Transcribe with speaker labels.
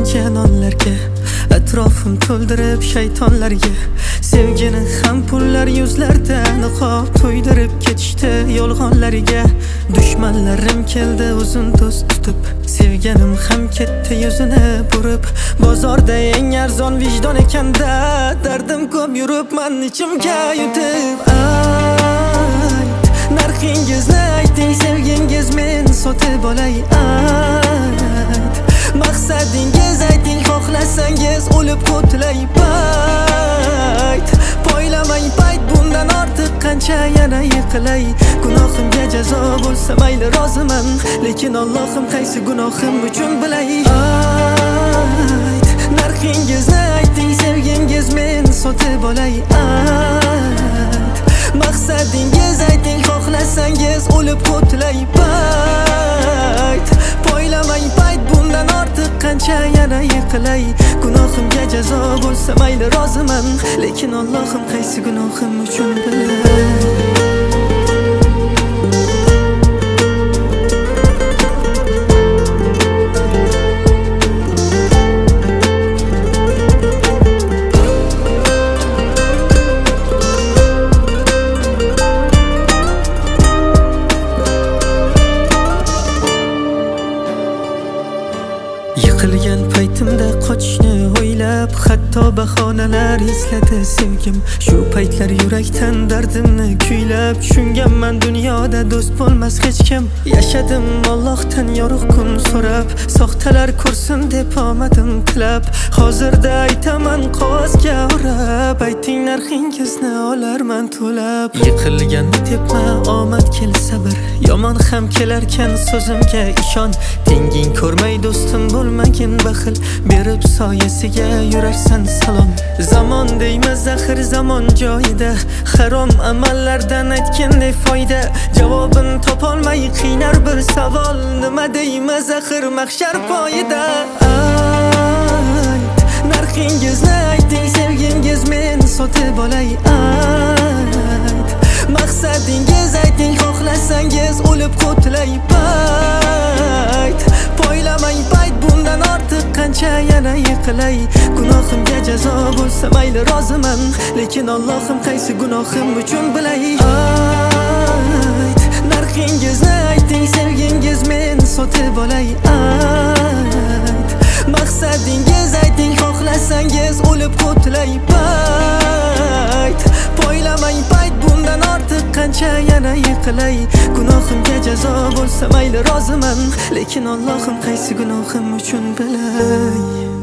Speaker 1: kanonlarga, atrofim to'ldirib shaytonlarga. Sevgini ham pullar yuzlarda niqob to'ydirib ketishdi yolg'onlariga. Dushmanlarim keldi uzun do'st tutib, sevganim ham ketdi yuzini burib. Bozorda eng arzon vijdon ekanda, dardim ko'p yuribman ichimga yutib. Ayt, narxingizni ayting, sevgingiz men sotib olay. Ayt, maqsadingiz ayting, xohlasangiz o'lib qutlay. Bayt, poylamang payt, bundan ortiq qancha yana yiqilay. Gunohimga jazo bo'lsa mayli roziman, lekin Allohim qaysi gunohim uchun bilay. Ayt, narxingizni ayting, sevgingiz men sotib olay. Ayt, maqsadingiz ayting, xohlasangiz o'lib qutlay. Bayt, poylamang payt, bundan ortiq qancha yana yiqilay. Gunohimga jazo bo'lsa mayli roziman, lekin Allohim qaysi gunohim uchun bilay. Yiqilgan paytimda qochishni o'ylab, hatto bahonalar izladi sevgim. Shu paytlar yurakdan dardimni kuylab, tushunganman dunyoda do'st bo'lmas hech kim. Yashadim Allohdan yorug' kun so'rab, soxtalar ko'rsin deb omadim tilab. Hozirda aytaman qog'ozga o'rab, ayting narxingizni olarman to'lab. Yiqilganni tepma, omad kel sabr, yomon ham kelarkan so'zimga ishon. Tenging ko'rmay do'stim bo'lmagin baxil, berib soyasiga yurarsan salom. Zamon deymiz axir zamon joyida, harom amallardan aytgin ne foyda. Javobin topolmay qiynar bir savol, nima deymiz axir mahshar poyida. Ayt, narxingizni ayting, sevgingiz men sotib olay. Ayt, maqsadingiz ayting, xohlasangiz o'lib qutlay. Bayt, poylamang payt, bundan ortiq qancha yana yiqilay. Gunohimga jazo bo'lsa mayli roziman, lekin Allohim qaysi gunohim uchun bilay. Ayt, narxingizni ayting, sevgingiz men sotib olay. Ayt, maqsadingiz ayting, xohlasangiz o'lib qutlay. Bayt, poylamang payt, bundan ortiq qancha yana yiqilay. Gunohimga jazo bo'lsa mayli roziman, lekin Allohim qaysi gunohim uchun bilay.